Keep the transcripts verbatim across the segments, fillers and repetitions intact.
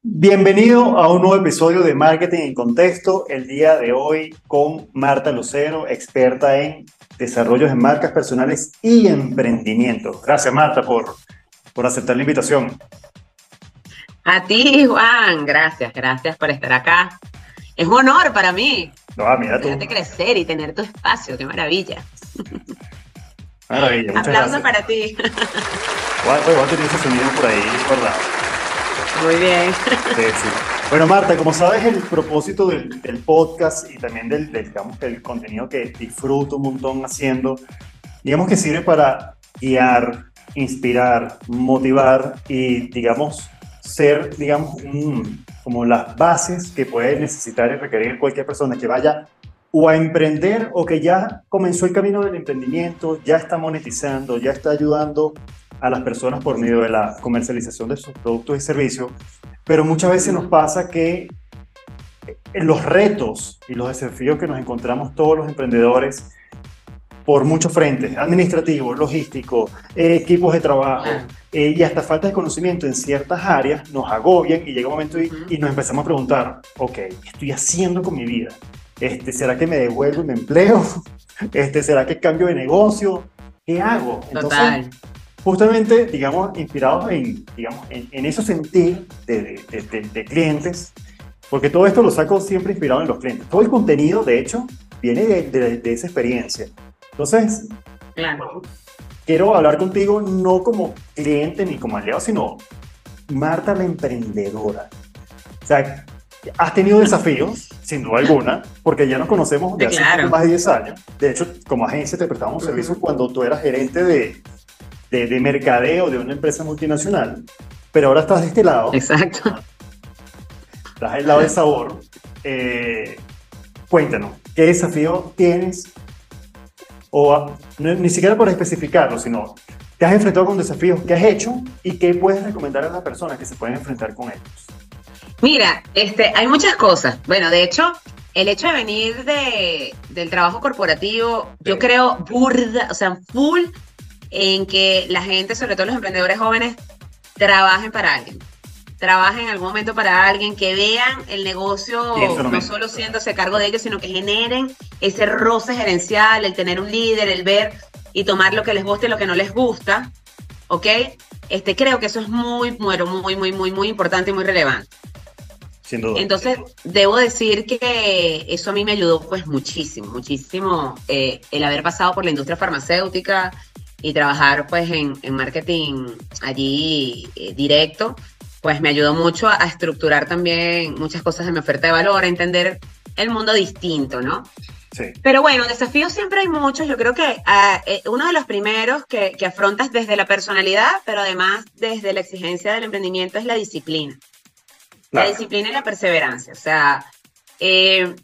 Bienvenido a un nuevo episodio de Marketing en Contexto. El día de hoy con Marta Lucero, experta en desarrollos de marcas personales y emprendimiento. Gracias, Marta, por, por aceptar la invitación. A ti, Juan, gracias, gracias por estar acá. Es un honor para mí No, ah, mira tú. verte crecer y tener tu espacio, qué maravilla. Maravilla, muchas Aplauso gracias. para ti. Voy a, voy a tener ese sonido por ahí, ¿verdad? Muy bien. Sí, sí. Bueno, Marta, como sabes, el propósito del, del podcast y también del, del, digamos, que el contenido que disfruto un montón haciendo, digamos que sirve para guiar, inspirar, motivar y, digamos, ser, digamos, un, como las bases que puede necesitar y requerir cualquier persona que vaya o a emprender o que ya comenzó el camino del emprendimiento, ya está monetizando, ya está ayudando a las personas por medio de la comercialización de sus productos y servicios, pero muchas veces nos pasa que los retos y los desafíos que nos encontramos todos los emprendedores por muchos frentes, administrativos, logísticos, eh, equipos de trabajo Claro. eh, y hasta falta de conocimiento en ciertas áreas, nos agobian y llega un momento y, Ujú. y nos empezamos a preguntar, ok, ¿qué estoy haciendo con mi vida? Este, ¿será que me devuelvo y me empleo? Este, ¿será que cambio de negocio? ¿Qué hago? Entonces, Total. justamente, digamos, inspirados en, digamos, en, en ese sentir de, de, de, de clientes, porque todo esto lo saco siempre inspirado en los clientes. Todo el contenido, de hecho, viene de, de, de esa experiencia. Entonces, Claro. quiero hablar contigo no como cliente ni como aliado, sino Marta la emprendedora. O sea, has tenido desafíos, sin duda alguna, porque ya nos conocemos de Sí, hace un poco claro. más de diez años. De hecho, como agencia te prestamos un servicio Ujú. cuando tú eras gerente de, de, de mercadeo de una empresa multinacional, pero ahora estás de este lado, Exacto. estás del lado del sabor. Eh, cuéntanos, ¿qué desafío tienes? O a- no- ni siquiera por especificarlo, sino te has enfrentado con desafíos, qué has hecho y qué puedes recomendar a las personas que se pueden enfrentar con ellos. Mira, este, hay muchas cosas. Bueno, de hecho, el hecho de venir de, del trabajo corporativo, yo Sí. creo burda, o sea, full en que la gente, sobre todo los emprendedores jóvenes, trabajen para alguien. Trabajen en algún momento para alguien, que vean el Pienso negocio lo no mismo. solo siéndose cargo de ellos, sino que generen ese roce gerencial, el tener un líder, el ver y tomar lo que les gusta y lo que no les gusta, ¿ok? Este, creo que eso es muy, muy, muy, muy, muy, muy importante y muy relevante. Sin duda. Entonces, debo decir que eso a mí me ayudó pues muchísimo, muchísimo eh, el haber pasado por la industria farmacéutica y trabajar pues en, en marketing allí eh, directo, pues me ayudó mucho a, a estructurar también muchas cosas de mi oferta de valor, a entender el mundo distinto, ¿no? Sí. Pero bueno, desafíos siempre hay muchos. Yo creo que ah, eh, uno de los primeros que, que afrontas desde la personalidad, pero además desde la exigencia del emprendimiento es la disciplina. La Claro. disciplina y la perseverancia. O sea, eh,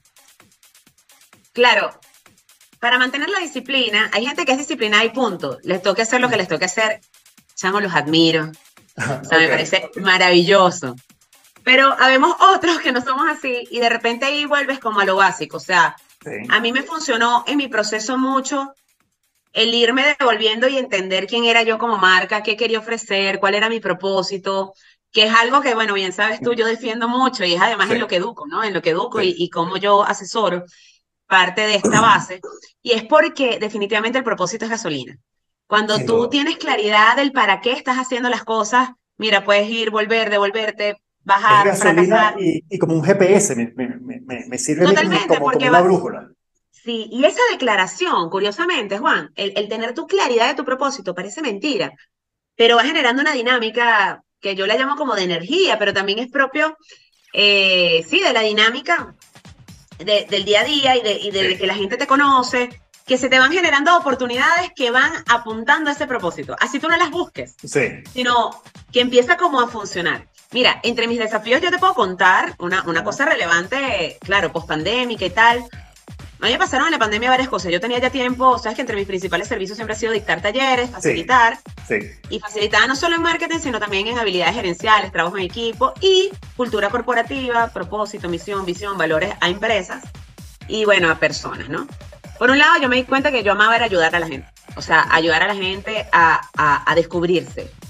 claro, para mantener la disciplina, hay gente que es disciplinada y punto. Les toca hacer lo que les toca hacer. Chamo, los admiro. O sea, me Ok. parece maravilloso. Pero habemos otros que no somos así y de repente ahí vuelves como a lo básico. O sea, Sí. a mí me funcionó en mi proceso mucho el irme devolviendo y entender quién era yo como marca, qué quería ofrecer, cuál era mi propósito, que es algo que, bueno, bien sabes tú, yo defiendo mucho y es además Sí. en lo que educo, ¿no? En lo que educo y, Sí. y cómo yo asesoro parte de esta base. Y es porque definitivamente el propósito es gasolina. Cuando Sin tú duda. tienes claridad del para qué estás haciendo las cosas, mira, puedes ir, volver, devolverte, Es bajar, gasolina fracasar. y, y como un G P S, me, me, me, me- me sirve a mí como, Totalmente, como, como porque una va, brújula. sí, y esa declaración, curiosamente, Juan, el, el tener tu claridad de tu propósito parece mentira, pero va generando una dinámica que yo la llamo como de energía, pero también es propio, eh, sí, de la dinámica de, del día a día y de, y de Sí. que la gente te conoce, que se te van generando oportunidades que van apuntando a ese propósito. Así tú no las busques, Sí. sino que empieza como a funcionar. Mira, entre mis desafíos yo te puedo contar una, una Ajá. cosa relevante, claro, post-pandémica y tal. A mí me pasaron en la pandemia varias cosas. Yo tenía ya tiempo, sabes que entre mis principales servicios siempre ha sido dictar talleres, Sí. facilitar, Sí. y facilitar no solo en marketing, sino también en habilidades gerenciales, trabajo en equipo y cultura corporativa, propósito, misión, visión, valores a empresas y bueno, a personas, ¿no? Por un lado, yo me di cuenta que yo amaba era ayudar a la gente. O sea, ayudar a la gente a, a, a descubrirse.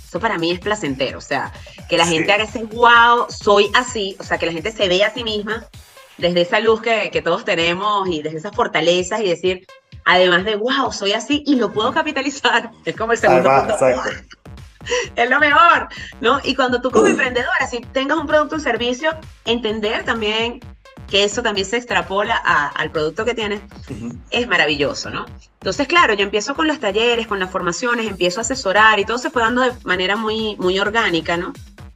Eso para mí es placentero, o sea, que la Sí. gente haga ese wow, soy así, o sea, que la gente se vea a sí misma desde esa luz que, que todos tenemos y desde esas fortalezas y decir, además de wow, soy así y lo puedo capitalizar, es como el segundo Además, punto, exacto. es lo mejor, ¿no? Y cuando tú como emprendedora, si tengas un producto o un servicio, entender también que eso también se extrapola a- al producto que tienes, Ujú. es maravilloso, ¿no? Entonces, claro, yo empiezo con los talleres, con las formaciones, empiezo a asesorar y todo se fue dando de manera muy, muy orgánica, ¿no?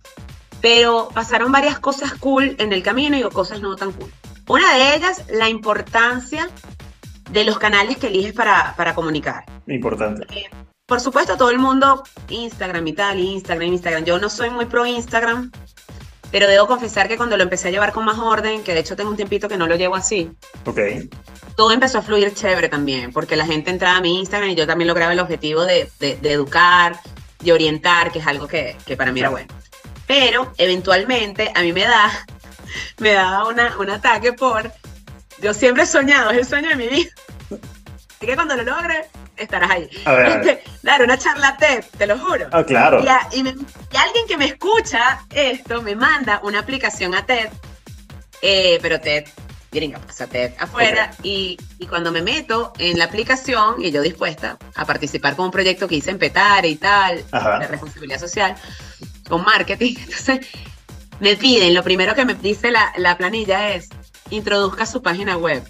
Pero pasaron varias cosas cool en el camino y cosas no tan cool. Una de ellas, la importancia de los canales que eliges para, para comunicar. Importante. Por supuesto, todo el mundo, Instagram y tal, Instagram, Instagram. Yo no soy muy pro Instagram, pero debo confesar que cuando lo empecé a llevar con más orden, que de hecho tengo un tiempito que no lo llevo así, Ok. todo empezó a fluir chévere también, porque la gente entraba a mi Instagram y yo también lograba el objetivo de, de, de educar, de orientar, que es algo que, que para mí era bueno. Pero eventualmente a mí me da, me da una, un ataque por, yo siempre he soñado, es el sueño de mi vida. Así que cuando lo logre, estarás ahí. A ver, a ver. Dar una charla TED, te lo juro. Ah, claro. Y, a- y me- y alguien que me escucha esto me manda una aplicación a TED, eh, pero TED, gringa, pues a TED afuera, y, y cuando me meto en la aplicación, y yo dispuesta a participar con un proyecto que hice en Petare y tal, Ajá. de responsabilidad social, con marketing, entonces me piden, lo primero que me dice la, la planilla es, introduzca su página web.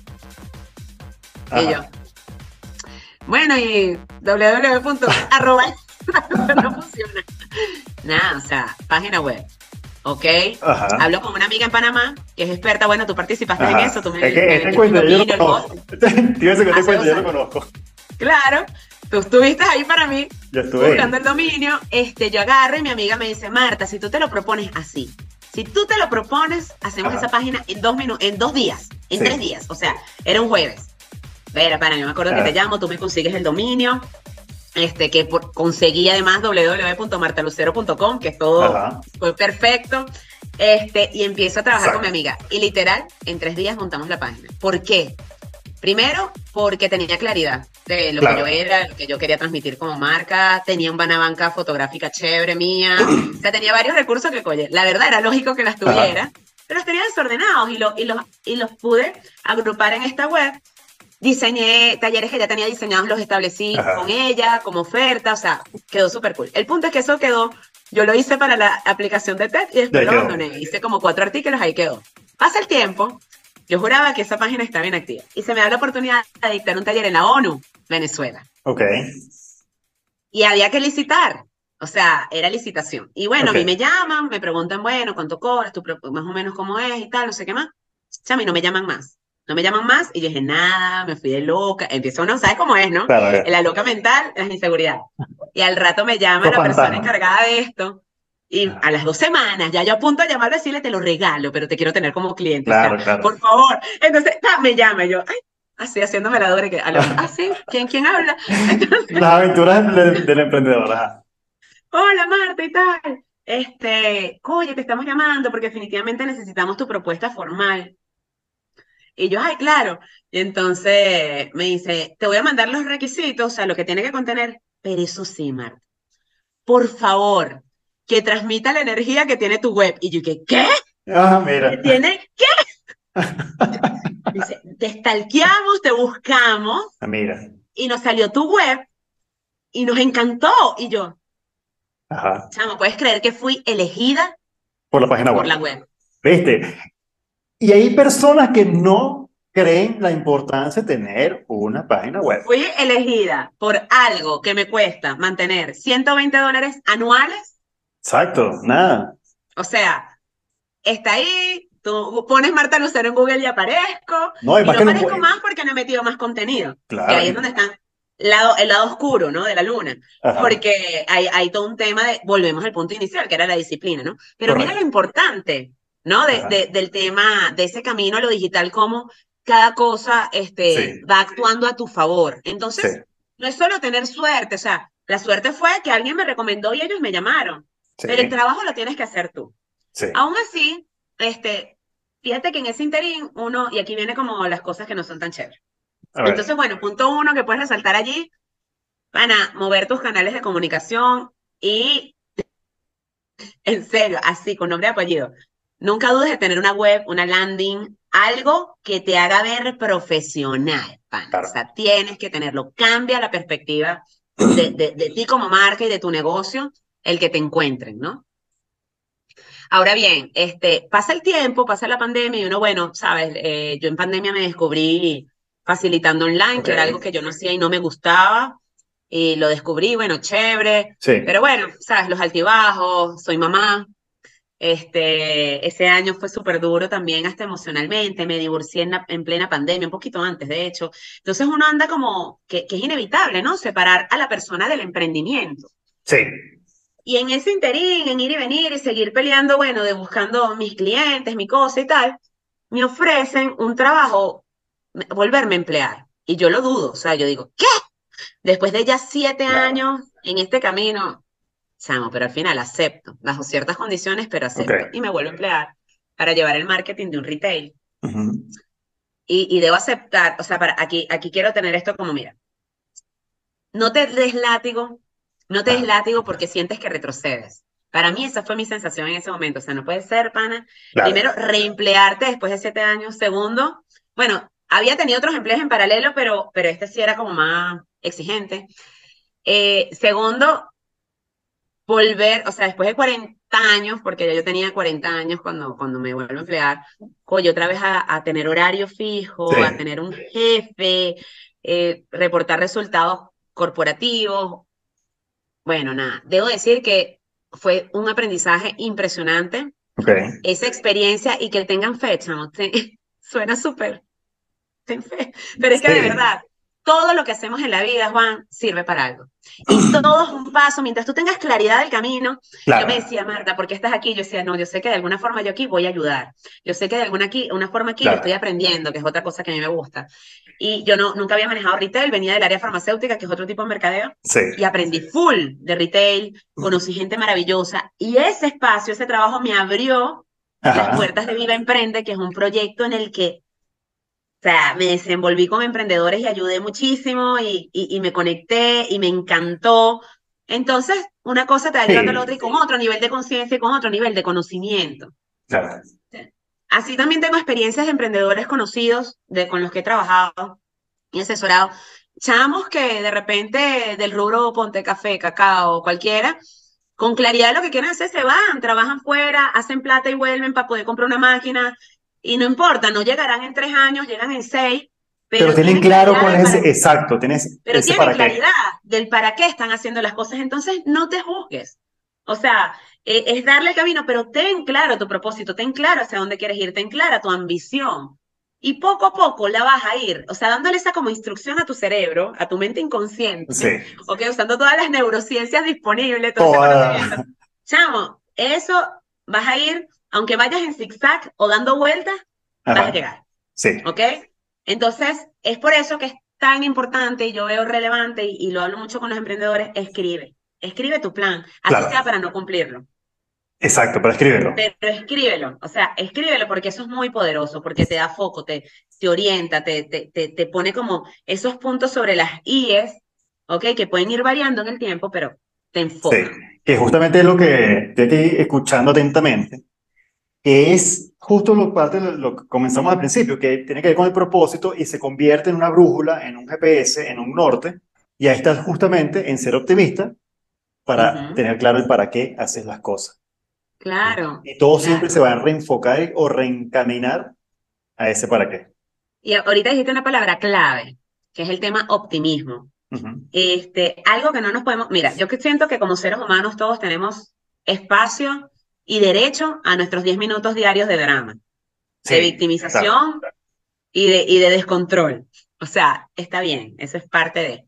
Ajá. Y yo, bueno, y www. arroba, no funciona. Nada, o sea, página web. ¿Ok? Ajá. Hablo con una amiga en Panamá que es experta. Bueno, tú participaste Ajá. en eso. Tú me, Es que me este vendiste cuento el yo lo dominio, el conozco. hosting. Te iba a decir que este Hace cuento dos yo lo años. conozco. Claro, tú estuviste ahí para mí Yo estuve. buscando el dominio. Este, yo agarro y mi amiga me dice, Marta, si tú te lo propones así, si tú te lo propones, hacemos Ajá. esa página en dos minutos, en dos días, en Sí. tres días. O sea, era un jueves. Pero, para, yo me acuerdo que Ah. te llamo, tú me consigues el dominio, este, que por- conseguí además w w w punto marta lucero punto com, que es todo, Ajá. fue perfecto. Este, y empiezo a trabajar Exacto. con mi amiga. Y literal, en tres días montamos la página. ¿Por qué? Primero, porque tenía claridad de lo Claro. que yo era, lo que yo quería transmitir como marca. Tenía una banca fotográfica chévere mía. O sea, tenía varios recursos que, oye, la verdad era lógico que las tuviera, pero los tenía desordenados y, lo- y, los, y los pude agrupar en esta web. Diseñé talleres que ya tenía diseñados, los establecí Ajá. con ella como oferta, o sea, quedó súper cool. El punto es que eso quedó, yo lo hice para la aplicación de TED y después Ahí lo quedó. abandoné. Hice como cuatro artículos, ahí quedó. Pasa el tiempo, yo juraba que esa página estaba inactiva y se me da la oportunidad de dictar un taller en la ONU, Venezuela. Ok. Y había que licitar, o sea, era licitación. Y bueno, Ok. a mí me llaman, me preguntan, bueno, ¿cuánto cobras? ¿Tú pro- más o menos cómo es y tal, no sé qué más? O sea, a mí no me llaman más. No me llaman más y yo dije, nada, me fui de loca. Empiezo uno, ¿sabes cómo es, no? Claro. En la loca mental, las inseguridades. Y al rato me llama Los la persona fantasmas. encargada de esto. Y Ajá. a las dos semanas, ya yo a punto de llamar a decirle, te lo regalo, pero te quiero tener como cliente. Claro, o sea, claro. por favor. Entonces, ah, me llama y yo, ay, así haciéndome la dura que, aló, ah, sí, ¿quién, quién habla? Entonces, Las aventuras del, del emprendedor. Ajá. hola Marta y tal. Este, oye, te estamos llamando porque definitivamente necesitamos tu propuesta formal. Y yo, ay, claro. Y entonces me dice, te voy a mandar los requisitos, o sea, lo que tiene que contener, pero eso sí, Marta, por favor, que transmita la energía que tiene tu web. Y yo, ¿qué? ¿Qué? Ah, ¿Que mira. tiene qué? Dice, te stalkeamos, te buscamos Ah, mira. y nos salió tu web y nos encantó. Y yo, Ajá. chamo, ¿puedes creer que fui elegida Por la página por web. la web? ¿Viste? Y hay personas que no creen la importancia de tener una página web. Fui elegida por algo que me cuesta mantener ciento veinte dólares anuales. Exacto, nada. O sea, está ahí, tú pones Marta Lucero en Google y aparezco. No, y Y más no que no aparezco puede. más porque no he metido más contenido. Claro. Que ahí es donde está el lado, el lado oscuro, ¿no? De la luna. Ajá. Porque hay, hay todo un tema de, volvemos al punto inicial, que era la disciplina, ¿no? Pero mira Correcto. lo importante, ¿no? De, Ajá. de- del tema, de ese camino a lo digital, cómo cada cosa este, Sí. va actuando a tu favor. Entonces, Sí, no es solo tener suerte, o sea, la suerte fue que alguien me recomendó y ellos me llamaron, pero el sí, trabajo lo tienes que hacer tú. sí. Aún así, este, fíjate que en ese interín uno, y aquí viene como las cosas que no son tan chéveres. A ver. Entonces, bueno, punto uno que puedes resaltar allí, van a mover tus canales de comunicación y En serio, así, con nombre y apellido. Nunca dudes de tener una web, una landing, algo que te haga ver profesional, pana. O Claro. sea, tienes que tenerlo. Cambia la perspectiva de, de, de ti como marca y de tu negocio, el que te encuentren, ¿no? Ahora bien, este, pasa el tiempo, pasa la pandemia y uno, bueno, sabes, eh, yo en pandemia me descubrí facilitando online, Ok. que era algo que yo no hacía y no me gustaba, y lo descubrí, bueno, chévere, Sí. pero bueno, sabes, los altibajos, soy mamá, este, ese año fue súper duro también hasta emocionalmente, me divorcié en, la- en plena pandemia, un poquito antes, de hecho, entonces uno anda como, que, que es inevitable, ¿no? Separar a la persona del emprendimiento. Sí. Y en ese interín, en ir y venir y seguir peleando, bueno, de buscando mis clientes, mi cosa y tal, me ofrecen un trabajo, me- volverme a emplear. Y yo lo dudo, o sea, yo digo, ¿qué? Después de ya siete Claro. años en este camino, chamo, pero al final acepto, bajo ciertas condiciones, pero Ok. acepto. Y me vuelvo a emplear para llevar el marketing de un retail. Ujú. Y, y debo aceptar, o sea, para, aquí, aquí quiero tener esto como, mira, no te des látigo, no te des Ah, látigo porque sientes que retrocedes. Para mí esa fue mi sensación en ese momento. O sea, no puede ser, pana. claro. Primero, reemplearte después de siete años. Segundo, bueno, había tenido otros empleos en paralelo, pero, pero este sí era como más exigente. Eh, segundo, volver, o sea, después de cuarenta años, porque ya yo tenía cuarenta años cuando, cuando me vuelvo a emplear, coño, otra vez a, a tener horario Sí. fijo, a tener un jefe, eh, reportar resultados corporativos. Bueno, nada, debo decir que fue un aprendizaje impresionante Ok. esa experiencia y que tengan fecha, ¿no? Te- suena súper, ten fe, pero es que de Sí. verdad, todo lo que hacemos en la vida, Juan, sirve para algo. Y todo es un paso, mientras tú tengas claridad del camino, yo me Claro. decía, Marta, ¿por qué estás aquí? Yo decía, no, yo sé que de alguna forma yo aquí voy a ayudar. Yo sé que de alguna aquí, una forma aquí yo estoy Claro. aprendiendo, que es otra cosa que a mí me gusta. Y yo no, nunca había manejado retail, venía del área farmacéutica, que es otro tipo de mercadeo, Sí. y aprendí full de retail, conocí gente maravillosa, y ese espacio, ese trabajo me abrió las Ajá. puertas de Viva Emprende, que es un proyecto en el que, o sea, me desenvolví con emprendedores y ayudé muchísimo y, y, y me conecté y me encantó. Entonces, una cosa te va llevando a la otra y Sí. con otro nivel de conciencia y con otro nivel de conocimiento. Claro. Así también tengo experiencias de emprendedores conocidos de, con los que he trabajado y asesorado. Chamos que de repente del rubro ponte café, cacao, cualquiera, con claridad de lo que quieren hacer, se van, trabajan fuera, hacen plata y vuelven para poder comprar una máquina. Y no importa, no llegarán en tres años, llegan en seis, Pero pero tienen tienen claro claridad cuál de es ese, para, exacto, tienes pero ese tienen para qué. claridad del para qué están haciendo las cosas. Entonces, no te juzgues. O sea, eh, es darle el camino, pero ten claro tu propósito, ten claro hacia dónde quieres ir, ten clara tu ambición. Y poco a poco la vas a ir, o sea, dándole esa como instrucción a tu cerebro, a tu mente Sí. inconsciente, ok, usando todas las neurociencias disponibles, todo ese conocimiento. Toda. Chamo, eso vas a ir, aunque vayas en zigzag o dando vueltas, vas a Ajá. llegar, Sí. ¿ok? Entonces, es por eso que es tan importante y yo veo relevante y, y lo hablo mucho con los emprendedores, escribe, escribe tu plan, así sea Claro. para no cumplirlo. Exacto, para escribirlo. Pero escríbelo, o sea, escríbelo porque eso es muy poderoso, porque te da foco, te, te orienta, te, te, te, te pone como esos puntos sobre las íes, ¿ok? Que pueden ir variando en el tiempo, pero te Sí. enfocan. Que justamente es lo que estoy aquí escuchando atentamente, que es justo lo, parte de lo que comenzamos al principio, que tiene que ver con el propósito y se convierte en una brújula, en un G P S, en un norte, y ahí estás justamente en ser optimista para Ujú. tener claro el para qué haces las cosas. Claro, Y todo siempre se claro. va a reenfocar o reencaminar a ese para qué. Y ahorita dijiste una palabra clave, que es el tema optimismo. Ujú. Este, algo que no nos podemos, mira, yo que siento que como seres humanos todos tenemos espacio y derecho a nuestros diez minutos diarios de drama, de Sí, claro, victimización y de, y de descontrol. O sea, está bien, eso es parte de.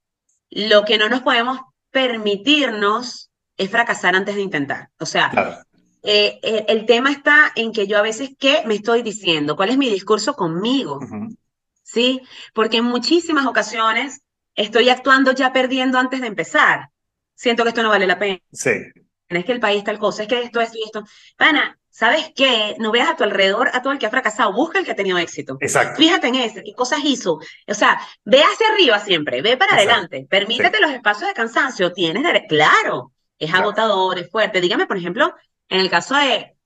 Lo que no nos podemos permitirnos es fracasar antes de intentar. O sea, claro. eh, eh, el tema está en que yo a veces, ¿qué me estoy diciendo? ¿Cuál es mi discurso conmigo? Ujú. ¿Sí? Porque en muchísimas ocasiones estoy actuando ya perdiendo antes de empezar. Siento que esto no vale la pena, Sí, es que el país tal cosa, es que esto, esto y esto. Pana, ¿sabes qué? No veas a tu alrededor a todo el que ha fracasado, busca el que ha tenido éxito. exacto, Fíjate en ese, qué cosas hizo. O sea, ve hacia arriba siempre, ve para exacto. adelante, Sí, permítete los espacios de cansancio, tienes derecho, claro. es claro. agotador, es fuerte. Dígame, por ejemplo, en el caso de,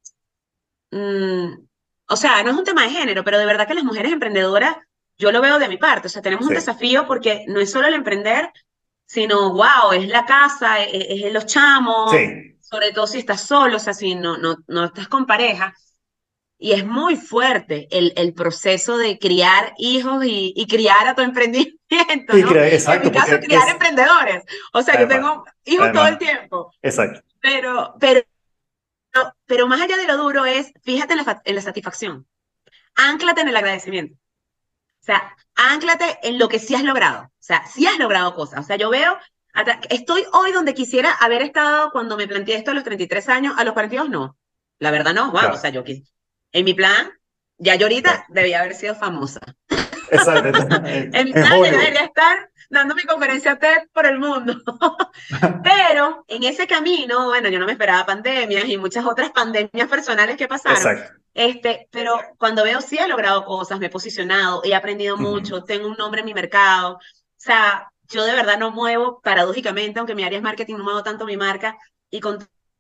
mm, o sea, no es un tema de género, pero de verdad que las mujeres emprendedoras, yo lo veo de mi parte, o sea, tenemos un Sí, desafío porque no es solo el emprender, sino, wow, es la casa, es, es los chamos, sí, sobre todo si estás solo, o sea, si no, no, no estás con pareja. Y es muy fuerte el, el proceso de criar hijos y, y criar a tu emprendimiento, sí, ¿no? creo, En mi exacto, caso, porque criar es, emprendedores. O sea, yo además, tengo hijos todo el además, tiempo, exacto. pero, pero, pero más allá de lo duro es, fíjate en la, fa- en la satisfacción, ánclate en el agradecimiento. O sea, ánclate en lo que sí has logrado. O sea, sí has logrado cosas. O sea, yo veo, hasta- estoy hoy donde quisiera haber estado cuando me planteé esto a los treinta y tres años, a los cuarenta y dos no. La verdad no, wow. O sea, Claro, yo quis- en mi plan, ya yo ahorita claro. debía haber sido famosa. Exacto, en En mi en plan, yo Hollywood. debería estar dando mi conferencia TED por el mundo. Pero en ese camino, bueno, yo no me esperaba pandemias y muchas otras pandemias personales que pasaron. Exacto. Este, pero cuando veo sí he logrado cosas, me he posicionado, he aprendido Ujú. mucho, tengo un nombre en mi mercado. O sea, yo de verdad no muevo, paradójicamente, aunque mi área es marketing, no muevo tanto mi marca y con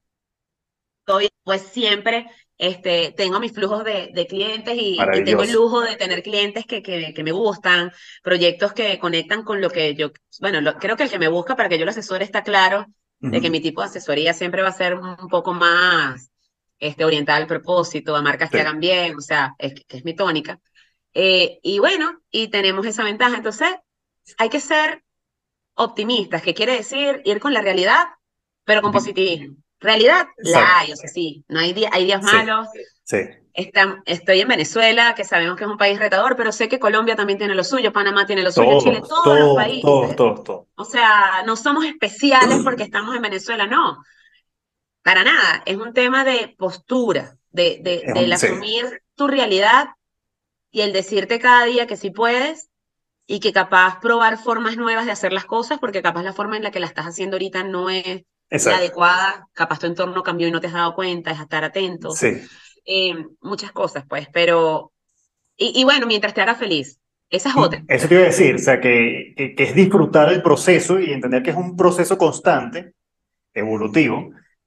todo, pues siempre este, tengo mis flujos de, de clientes y, y tengo el Maravilloso. lujo de tener clientes que, que, que me gustan, proyectos que conectan con lo que yo, bueno, lo- creo que el que me busca para que yo lo asesore está claro de que Ujú. mi tipo de asesoría siempre va a ser un poco más este, orientada al propósito, a marcas que Sí. hagan bien, o sea, es, que es mi tónica. Eh, y bueno, y tenemos esa ventaja. Entonces, hay que ser optimistas, que quiere decir ir con la realidad, pero con Ujú. positivismo. Realidad, la Exacto. hay, o sea, sí, no hay, di- hay días Sí, malos. sí. Está- estoy en Venezuela, que sabemos que es un país retador, pero sé que Colombia también tiene lo suyo, Panamá tiene lo suyo, Chile, Todos, todos los todos, todos, países. todos, todos. O sea, no somos especiales porque estamos en Venezuela, no, para nada. Es un tema de postura, de, de, Es del un, sí, asumir tu realidad y el decirte cada día que sí puedes y que capaz probar formas nuevas de hacer las cosas, porque capaz la forma en la que la estás haciendo ahorita no es la exacto. adecuada, capaz tu entorno cambió y no te has dado cuenta, es estar atentos, Sí. eh, muchas cosas, pues, pero, y, y bueno, mientras te haga feliz, esa es Y otra. eso te iba a decir, o sea, que, que, que es disfrutar el proceso y entender que es un proceso constante, evolutivo,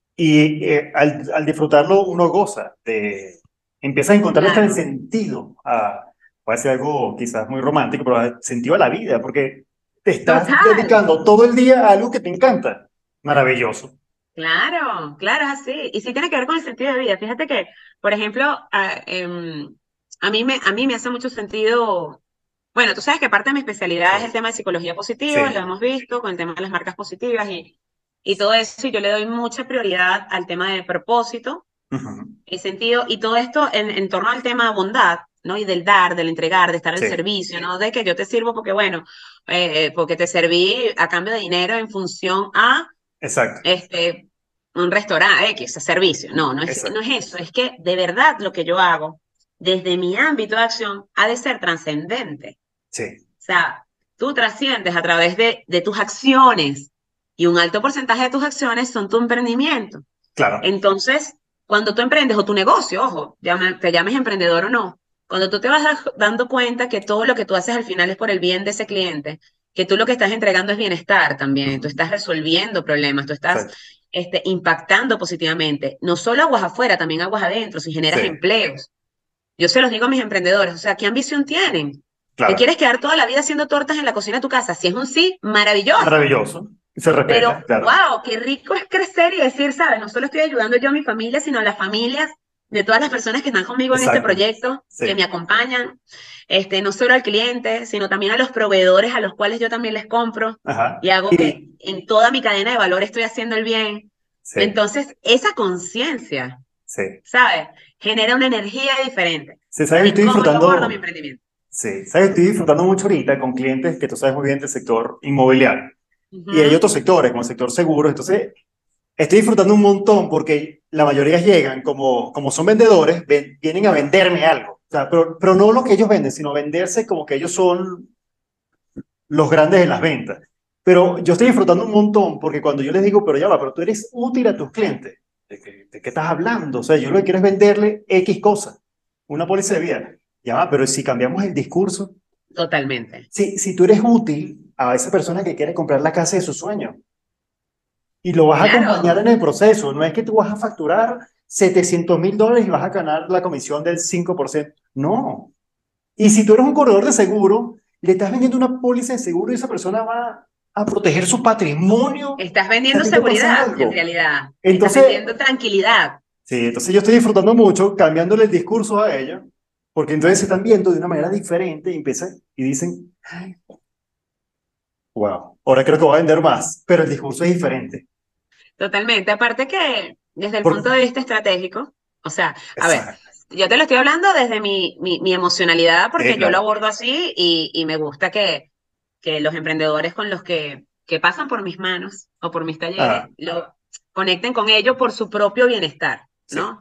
y eh, al, al disfrutarlo uno goza, de, empieza a encontrarle hasta el Claro, sentido, a, puede ser algo quizás muy romántico, pero sentido a la vida, porque te estás total, dedicando todo el día a algo que te encanta. Maravilloso. claro, claro, es así. Y sí tiene que ver con el sentido de vida. Fíjate que, por ejemplo, a, em, a mí me, a mí me hace mucho sentido. Bueno, tú sabes que parte de mi especialidad es el tema de psicología positiva, lo Sí. hemos visto con el tema de las marcas positivas y, y todo eso, y yo le doy mucha prioridad al tema de propósito, Ujú. el sentido, y todo esto en, en torno al tema de bondad, ¿no? Y del dar, del entregar, de estar al Sí, servicio, ¿no? De que yo te sirvo porque, bueno, eh, porque te serví a cambio de dinero en función a exacto, este, un restaurante X, a servicio. No, no es, no exacto. es eso, es que de verdad lo que yo hago desde mi ámbito de acción ha de ser trascendente. Sí, O sea, tú trasciendes a través de, de tus acciones y un alto porcentaje de tus acciones son tu emprendimiento. claro. Entonces, cuando tú emprendes o tu negocio, ojo, llame- te llames emprendedor o no, cuando tú te vas da- dando cuenta que todo lo que tú haces al final es por el bien de ese cliente, que tú lo que estás entregando es bienestar también, tú Ujú. estás resolviendo problemas, tú estás Exacto. este, impactando positivamente, no solo aguas afuera, también aguas adentro, si Sí, generas empleos. Yo se los digo a mis emprendedores, o sea, ¿qué ambición tienen? ¿Te claro. quieres quedar toda la vida haciendo tortas en la cocina de tu casa? Si es un sí, maravilloso. Maravilloso. Se respeta, Pero, claro. wow, qué rico es crecer y decir, ¿sabes? No solo estoy ayudando yo a mi familia, sino a las familias de todas las personas que están conmigo en este Exacto. proyecto, que me Sí. acompañan, este, no solo al cliente, sino también a los proveedores a los cuales yo también les compro Ajá. y hago que Y en toda mi cadena de valor estoy haciendo el bien. sí, Entonces, esa conciencia, sí. ¿sabes? Genera una energía diferente. Sí, sabes, ¿Y estoy cómo yo abordo mi disfrutando, emprendimiento? sí, sabes, estoy disfrutando mucho ahorita con clientes que tú sabes muy bien del sector inmobiliario. Y hay Ujú. otros sectores, como el sector seguros. Entonces, estoy disfrutando un montón porque la mayoría llegan como, como son vendedores, ven- vienen a venderme algo. O sea, pero, pero no lo que ellos venden, sino venderse como que ellos son los grandes en las ventas. Pero yo estoy disfrutando un montón porque cuando yo les digo, pero ya va, pero tú eres útil a tus clientes. ¿De qué, de qué estás hablando? O sea, yo lo que quiero es venderle X cosas, una póliza de vida. Ya va, pero si cambiamos el discurso, Totalmente. si, si tú eres útil a esa persona que quiere comprar la casa de sus sueños, y lo vas a acompañar Claro, en el proceso. No es que tú vas a facturar setecientos mil dólares y vas a ganar la comisión del cinco por ciento. No. Y si tú eres un corredor de seguro, le estás vendiendo una póliza de seguro y esa persona va a proteger su patrimonio estás si a vendiendo ti te pasa seguridad en algo. realidad, estás Entonces, vendiendo tranquilidad. sí, entonces yo estoy disfrutando mucho cambiándole el discurso a ella, porque entonces se están viendo de una manera diferente y empiezan y dicen, wow, ahora creo que voy a vender más, pero el discurso es diferente. Totalmente. Aparte que desde el Por, punto de vista estratégico, o sea, a ver, exacto. yo te lo estoy hablando desde mi, mi, mi emocionalidad Sí, porque yo lo claro. abordo así y, y me gusta que, que los emprendedores con los que, que pasan por mis manos o por mis talleres Ah, lo conecten con ello por su propio bienestar, sí, ¿no?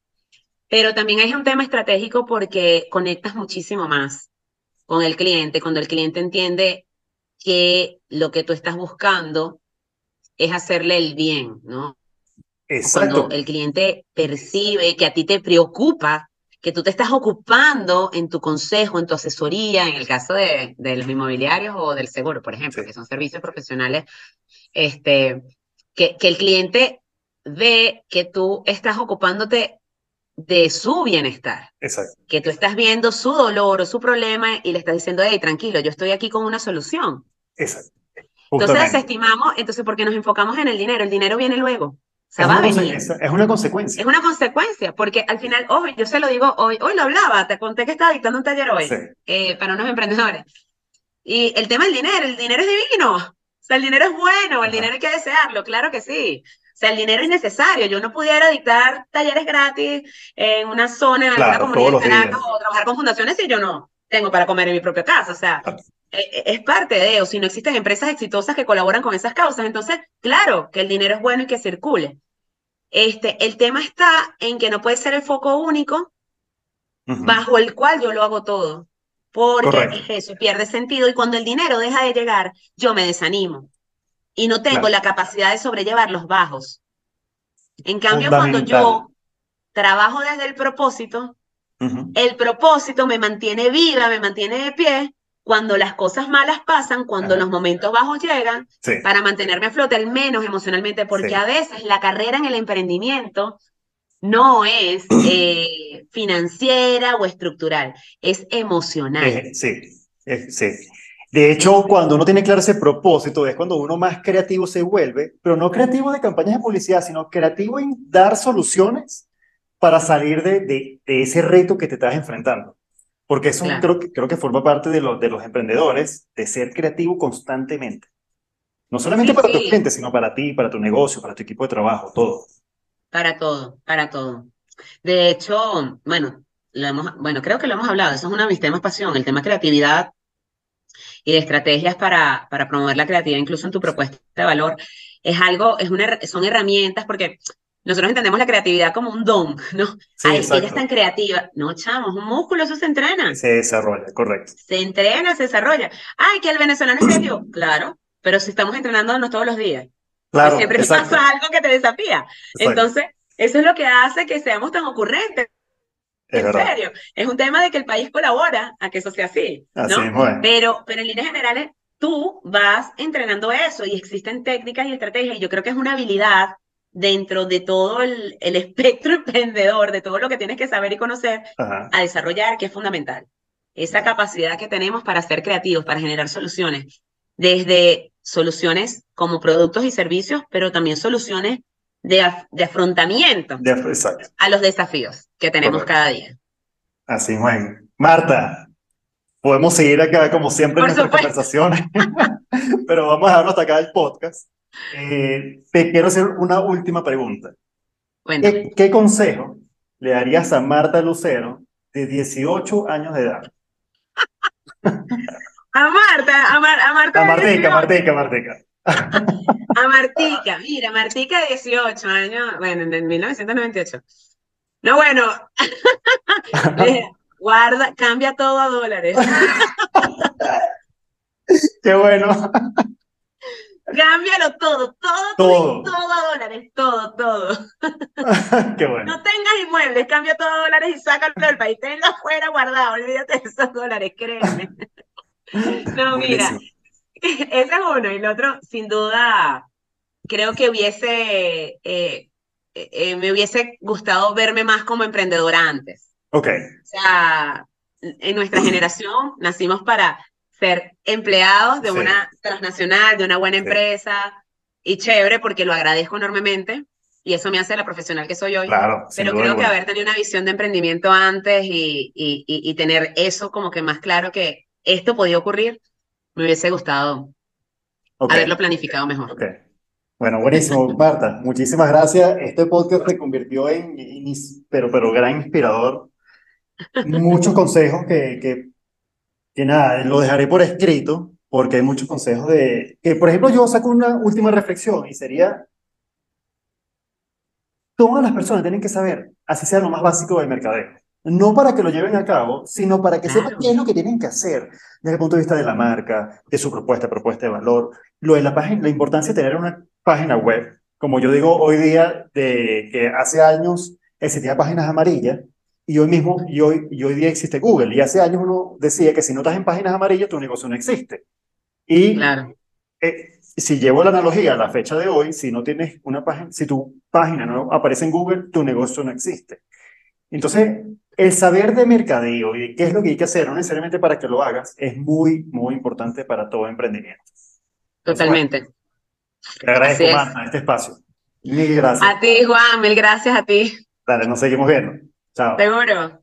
Pero también hay un tema estratégico porque conectas muchísimo más con el cliente, cuando el cliente entiende que lo que tú estás buscando es hacerle el bien, ¿no? Cuando exacto, el cliente percibe que a ti te preocupa, que tú te estás ocupando en tu consejo, en tu asesoría, en el caso de, de los inmobiliarios o del seguro, por sí, ejemplo, que son servicios profesionales, este, que, que el cliente ve que tú estás ocupándote de su bienestar, exacto, que tú estás viendo su dolor o su problema y le estás diciendo, hey, tranquilo, yo estoy aquí con una solución. exacto, Entonces justamente. desestimamos, entonces porque nos enfocamos en el dinero, el dinero viene luego, o Es sea, va una, a conse- venir. es, es una Es consecuencia. una consecuencia, porque al final, ojo, yo se lo digo hoy, hoy lo hablaba, te conté que estaba dictando un taller Sí, hoy eh, para unos emprendedores. Y el tema del dinero, el dinero es divino, o sea, el dinero es bueno, el dinero ajá, hay que desearlo, claro que sí. O sea, el dinero es necesario. Yo no pudiera dictar talleres gratis en una zona, en alguna claro, comunidad todos en los Caracas días. o trabajar con fundaciones si yo no tengo para comer en mi propia casa. O sea, Ah, eh, eh, es parte de, o si no existen empresas exitosas que colaboran con esas causas. Entonces, claro que el dinero es bueno y que circule. Este, el tema está en que no puede ser el foco único ujú, bajo el cual yo lo hago todo, porque correcto, es eso, pierde sentido y cuando el dinero deja de llegar, yo me desanimo y no tengo claro, la capacidad de sobrellevar los bajos. En cambio, cuando fundamental. yo trabajo desde el propósito, Ujú, el propósito me mantiene viva, me mantiene de pie cuando las cosas malas pasan, cuando ajá, los momentos bajos llegan, sí, para mantenerme a flote, al menos emocionalmente, porque a sí. veces la carrera en el emprendimiento no es eh, financiera o estructural, es emocional. Eh, sí, eh, sí. De Es, hecho, cuando uno tiene claro ese propósito, es cuando uno más creativo se vuelve, pero no creativo de campañas de publicidad, sino creativo en dar soluciones para salir de, de, de ese reto que te estás enfrentando. Porque eso claro. creo que, creo que forma parte de, lo- de los emprendedores, de ser creativo constantemente. No solamente Sí, para tus sí, clientes, sino para ti, para tu negocio, para tu equipo de trabajo, todo. para todo, para todo. De hecho, bueno, lo hemos, bueno, creo que lo hemos hablado, eso es uno de mis temas pasión, el tema creatividad y de estrategias para, para promover la creatividad incluso en tu propuesta de valor. Es algo, es una, her- son herramientas porque nosotros entendemos la creatividad como un don, ¿no? Sí, Ay, ella es tan exacto. creativa. No, chamos, un músculo, eso se entrena. Se desarrolla, correcto. Se entrena, se desarrolla. Ay, que el venezolano es creativo. Claro, pero si estamos entrenándonos todos los días, pues Claro, siempre exacto, pasa algo que te desafía. exacto. Entonces, eso es lo que hace que seamos tan ocurrentes. Es En verdad. serio, es un tema de que el país colabora a que eso sea así, Así ¿no? mismo es. Pero, pero en líneas generales, tú vas entrenando eso y existen técnicas y estrategias y yo creo que es una habilidad dentro de todo el, el espectro emprendedor, de todo lo que tienes que saber y conocer Ajá. a desarrollar, que es fundamental. Esa capacidad que tenemos para ser creativos, para generar soluciones, desde soluciones como productos y servicios, pero también soluciones de, af- de afrontamiento De- exacto, a los desafíos que tenemos correcto. cada día. Así mismo es. Marta, podemos seguir acá como siempre en Por nuestras supuesto. conversaciones, pero vamos a dejarnos hasta acá el podcast. Eh, te quiero hacer una última pregunta. Cuéntame. ¿Qué, qué consejo le darías a Marta Lucero de dieciocho años de edad? A Marta, a, Mar- a Marta A de Martica, dieciocho. Martica, Martica. A Martica, mira, Martica de dieciocho años, bueno, en mil novecientos noventa y ocho. No, bueno, le dije, guarda, cambia todo a dólares. Qué bueno. Cámbialo todo, todo, todo, Todo. todo a dólares, todo, todo. Qué bueno. No tengas inmuebles, cambia todo a dólares y sácalo del país. Tenlo afuera guardado, olvídate de esos dólares, créeme. No, mira, Buenísimo. ese es uno. Y el otro, sin duda. creo que hubiese, eh, eh, eh, me hubiese gustado verme más como emprendedora antes. Ok, O sea, en nuestra generación nacimos para ser empleados de sí, una transnacional, de una buena sí, empresa, y chévere porque lo agradezco enormemente y eso me hace la profesional que soy hoy. claro, sin Pero duda creo que alguna. haber tenido una visión de emprendimiento antes y, y, y, y tener eso como que más claro que esto podía ocurrir, me hubiese gustado Ok, haberlo planificado mejor. ok. Bueno, buenísimo, Marta. Muchísimas gracias. Este podcast se convirtió en, en- pero, pero gran inspirador. Muchos consejos que, que, que nada, lo dejaré por escrito, porque hay muchos consejos de, que por ejemplo yo saco una última reflexión y sería, todas las personas tienen que saber, así sea lo más básico del mercadeo. No para que lo lleven a cabo, sino para que sepan qué Claro, es lo que tienen que hacer desde el punto de vista de la marca, de su propuesta, propuesta de valor. Lo de la página, la importancia de tener una página web, como yo digo hoy día, de que hace años existían páginas amarillas y hoy mismo, y hoy, y hoy día existe Google. Y hace años uno decía que si no estás en páginas amarillas, tu negocio no existe. Y claro, eh, si llevo la analogía a la fecha de hoy, si no tienes una página, si tu página no aparece en Google, tu negocio no existe. Entonces, el saber de mercadeo y de qué es lo que hay que hacer, no necesariamente para que lo hagas, es muy, muy importante para todo emprendimiento. Entonces, bueno, totalmente. te Así agradezco, es. Marta, este espacio. Mil gracias. A ti, Juan, mil gracias a ti. Dale, nos seguimos viendo. Chao. Seguro.